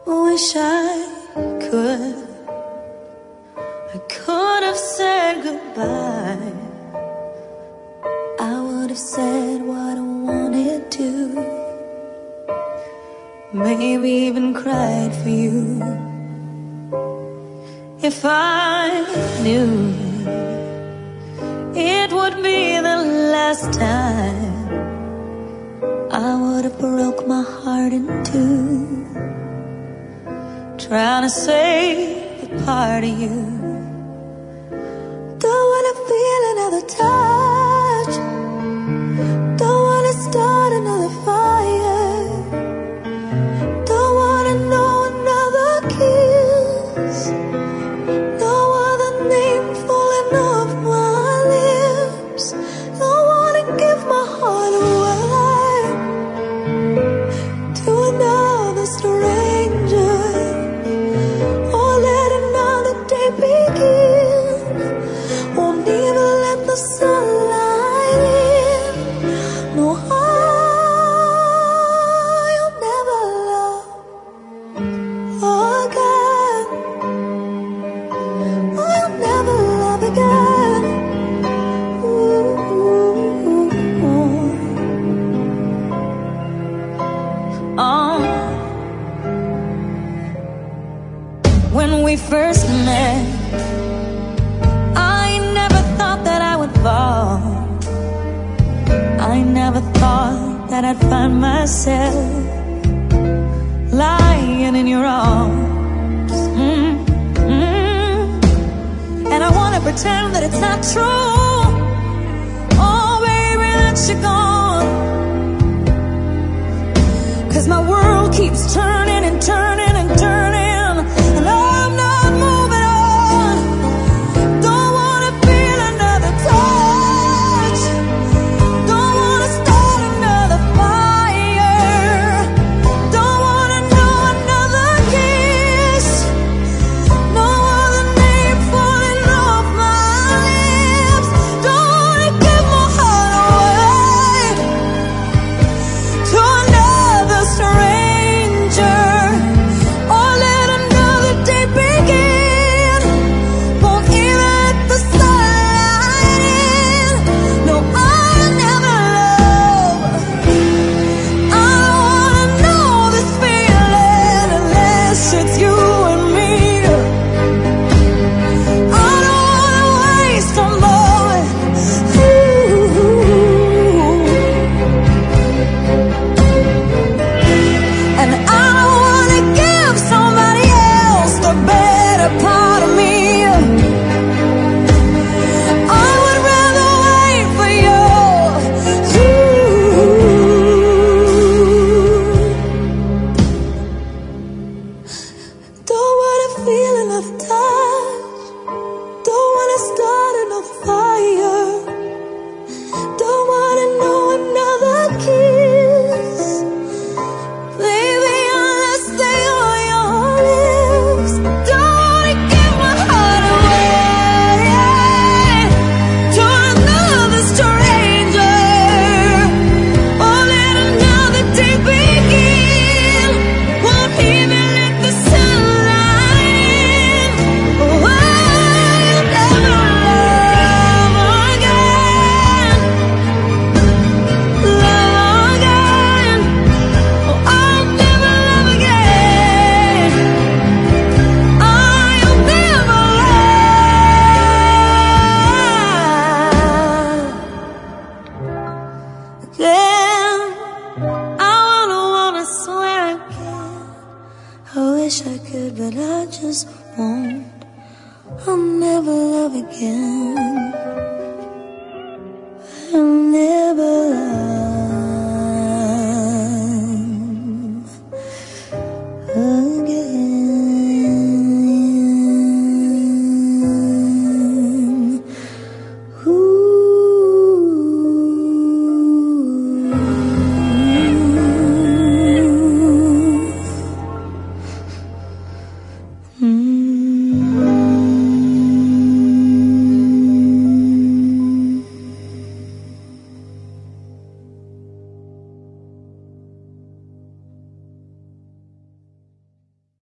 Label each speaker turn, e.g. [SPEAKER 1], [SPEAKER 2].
[SPEAKER 1] Wish I could. I could have said goodbye. I would have said what I wanted to. Maybe even cried for you. If I knew it would be the last time, I would have broke my heart in two, trying to save a part of you. Don't wanna feel another touch. Don't wanna start another fire. Don't wanna know another kiss. No other name falling off my lips. Don't wanna give my heart away to another stranger, or let another day begin. Won't even let the sunlight in. No, I'll never love again. I'll never love again. When we first met, I never thought that I would fall. I never thought that I'd find myself lying in your arms. And I wanna pretend that it's not true. Oh baby, that you're gone. 'Cause my world keeps turning and turning and turning, and I'm not moving on. Don't wanna feel another touch. Don't wanna start another fire. Don't wanna know another kiss. No other name falling off my lips. Don't wanna give my heart away to another stranger, or let another day begin. Won't even let the sunlight in. No, I'll never love. I don't wanna know this feeling unless it's you and me. I don't wanna waste a moment. And I don't wanna give somebody else the better part of me. I would rather wait for you. Don't wanna feel another touch. Don't wanna start another fire. Don't wanna know another kiss. Baby, unless they are your lips. Don't wanna give my heart away to another stranger, or let another day begin. Won't even let the sunlight in. Oh, I'll never love again. Love again. Oh, I'll never love again. I'll never love again. I wanna swear again. I wish I could, but I just won't. I'll never love again.